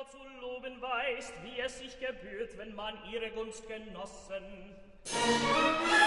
zu loben weiß, wie es sich gebührt, wenn man ihre Gunst genossen.